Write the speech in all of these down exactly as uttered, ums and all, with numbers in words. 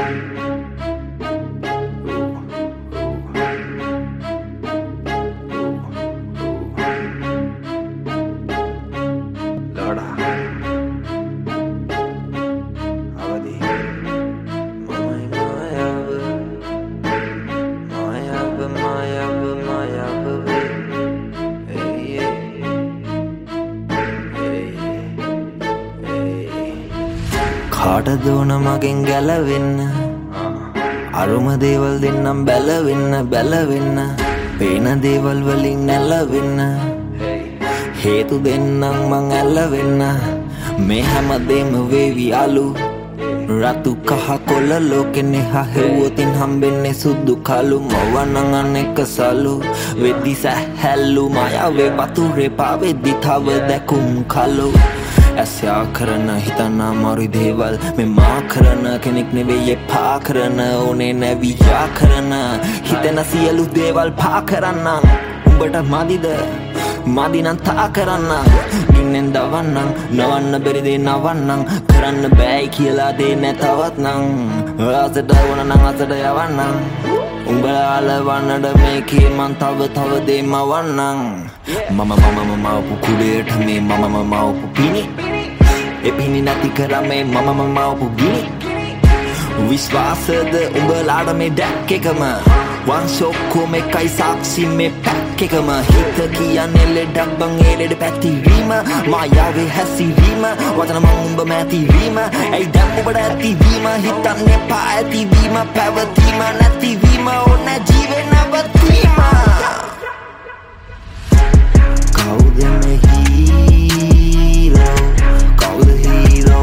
කාටදෝන මගෙන් ගැලවෙන්න අරුම දේවල් දෙන්නම් බැලවෙන්න බැලවෙන්න පේන දේවල් වලින් නැලවෙන්න හේතු දෙන්නම් මං ඇලවෙන්න මේ හැමදේම වේවි අලු රතු කහ කොළ ලෝකෙනේ හහෙව්වොතින් හම්බෙන්නේ සුදු කළු මවනං අනෙක සලු වෙද්දි සැහැල්ලු මායාවේ වතුරේ පාවෙද්දි තව දැකුම් කළු ඇස්යා කරන හිතන්න අමාරුයි දේවල් මේ මා කරන කෙනෙක් නෙවෙයි එපා කරන ඕනේ නැවියා කරන හිතෙන සියලු දේවල් පා කරන්නම් උඹට මදිද මදිනම් තා කරන්නම් ගින්නෙන් දවන්නම් නවන්න බැරි දේ නවන්නම් කරන්න බෑයි කියලා දේ නැතවත් නම් ආසට වුණ නම් අසට යවන්නම් උඹලා අලවන්නට මේකේ මං තව තව දේ මවන්නම් මම මම මවපු කුලේට මේ මම මවපු පිණි එපිණි නැති කරා මේ මම මවපු ගිනි විශ්වාසද උඹලාට මේ ඩැක් එකම වංශොක්කොම එකයි සාක්ෂි මේ පැක් එකම හිත කියන්නේ ලෙඩක් බං ඒ ලෙඩ පැතිරීම මායාවේ හැසිරීම වචන මං උඹ මැතිවීම ඇයි දැන් ඔබට ඇතිවීම හිතන්න එපා ඇතිවීම පැවතීම නැතිවීම ඕන ජීවේ නැවතීම කවුද මේ හීරෝ කවුද හීරෝ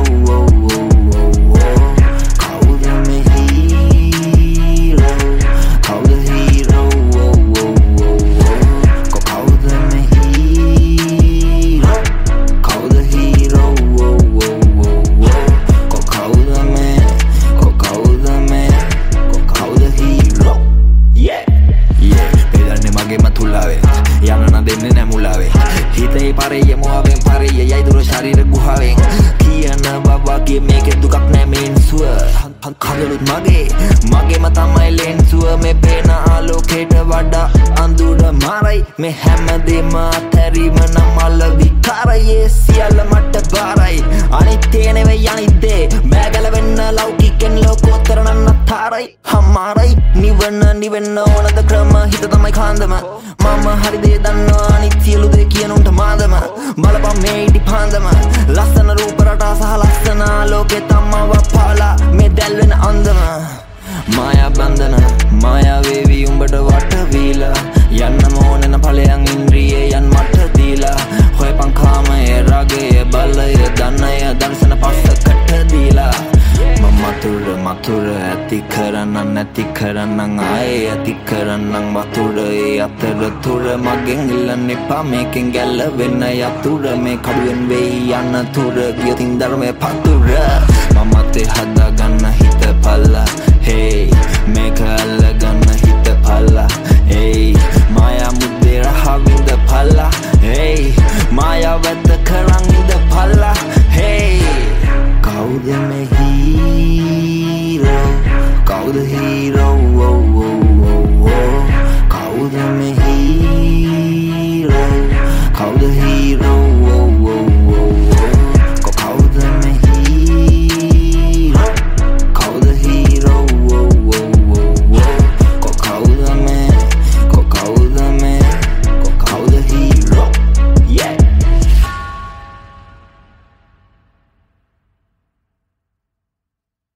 හිතේ පරේ මොහවෙන් පරේ යයි දුර ශරීර ගුහාවෙන් කියන බබගේ මේකේ දුකක් නෑ මේන්සුව කඳුළුත් මගේ මගේම තමයි ලෙන්සුව මේ පේන ආලෝකයට වඩා අඳුර මාරයි මේ හැමදේම අතැරීම නම් අල විකාරයි සියල්ල මට බාරයි අනිත්‍ය නෙවෙයි අනිත්‍ය බෑගල වෙන්න ලෞකිකෙන් ලෝකෝත්තර නන්න තාරයි හමාරයි නිවන නිවෙන්න ඕනද ක්‍රම හිත තමයි කාන්දම මම හරි දේ දන්නවා අනිත් සියලු දේ කියනුන්ට මාදම බලපන් මේ ඉටි පාන්දම ලස්සන රූප රටා සහ ලස්සන ආලෝකේ තමව පාලා මේ දැල්වෙන අන්දම මායා බන්ධන මායා වේවි උඹට වට වීලා යන්න ඕනෙන ඵලයන් ඉන්ද්‍රියේ යන් මට දීලා හොයපන් කාමය රාගය බලය ධනය දර්ශන පස්සකට දීලා මතුර මතුර ඇති කරන්න නැති කරන්න ආයේ ඇති කරන්න වතුර ඒ අතර තුර මගෙන් ඉල්ලන්න එපා මේකෙන් ගැලවෙන්න යතුර මේ කඩුවෙන් වෙයි යන්න තුර ගියතින් ධර්මයේ පතුර මමත් හදාගන්න හිත